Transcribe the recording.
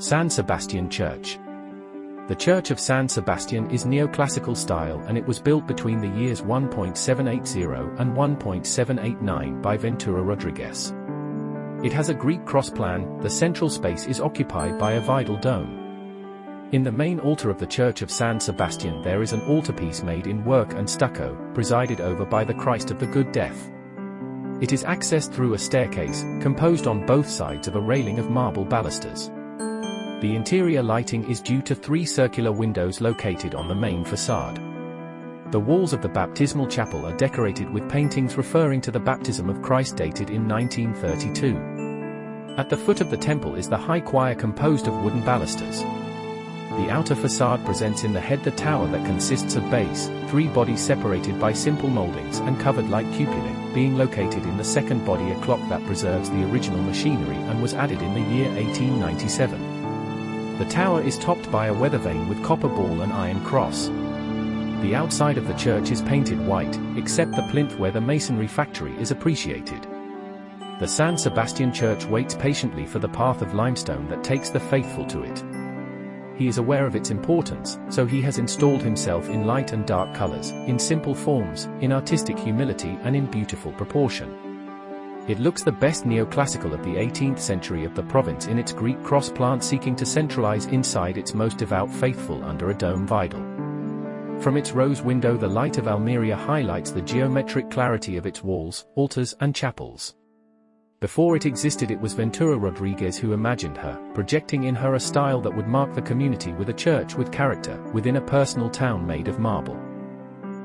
San Sebastian Church. The Church of San Sebastian is neoclassical style, and it was built between the years 1780 and 1789 by Ventura Rodriguez. It has a Greek cross plan. The central space is occupied by a vidal dome. In the main altar of the Church of San Sebastian there is an altarpiece made in work and stucco, presided over by the Christ of the Good Death. It is accessed through a staircase, composed on both sides of a railing of marble balusters. The interior lighting is due to 3 circular windows located on the main facade. The walls of the baptismal chapel are decorated with paintings referring to the baptism of Christ dated in 1932. At the foot of the temple is the high choir composed of wooden balusters. The outer facade presents in the head the tower that consists of base, 3 bodies separated by simple moldings and covered like cupulae, being located in the second body a clock that preserves the original machinery and was added in the year 1897. The tower is topped by a weather vane with copper ball and iron cross. The outside of the church is painted white, except the plinth where the masonry factory is appreciated. The San Sebastian Church waits patiently for the path of limestone that takes the faithful to it. He is aware of its importance, so he has installed himself in light and dark colors, in simple forms, in artistic humility and in beautiful proportion. It looks the best neoclassical of the 18th century of the province in its Greek cross plant, seeking to centralize inside its most devout faithful under a dome vidal. From its rose window the light of Almeria highlights the geometric clarity of its walls, altars and chapels. Before it existed it was Ventura Rodriguez who imagined her, projecting in her a style that would mark the community with a church with character, within a personal town made of marble.